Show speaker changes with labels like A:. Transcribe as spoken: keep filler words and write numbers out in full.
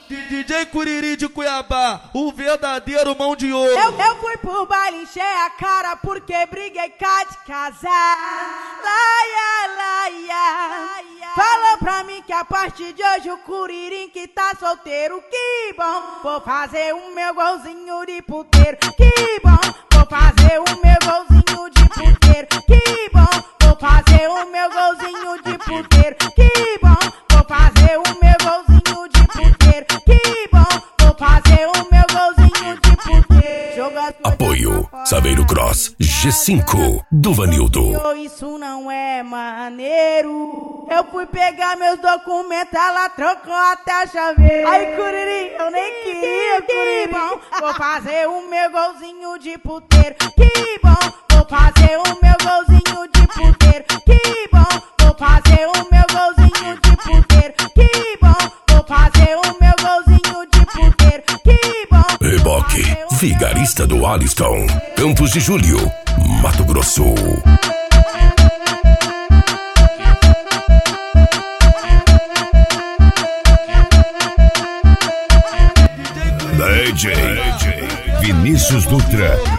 A: D J Curiri de Cuiabá, o verdadeiro mão de ouro.
B: Eu, eu fui pro baile, encher a cara porque briguei cá de casar. Laia, laia. Falou pra mim que a partir de hoje o Curirim que tá solteiro. Que bom, vou fazer o meu golzinho de puteiro. Que bom, vou fazer o meu golzinho de puteiro. Que bom, vou fazer o meu golzinho de puteiro. Que bom, vou fazer o meu golzinho de puteiro. Que bom, vou fazer o meu golzinho de puteiro. Joga
C: Apoio Saveiro Cross G cinco do Vanildo.
B: Isso não é maneiro. Eu fui pegar meus documentos, ela trocou até a chaveiro. Ai, Curirim, eu nem queria, que bom, vou fazer o meu golzinho de puteiro. Que bom, vou fazer o meu golzinho de puteiro. Que bom, vou fazer o meu golzinho de puteiro. Que bom, vou fazer o meu golzinho de puteiro. Que bom.
C: Reboque, vigarista do Aliston, Campos de Julho, Mato Grosso. D J Vinícius Dutra.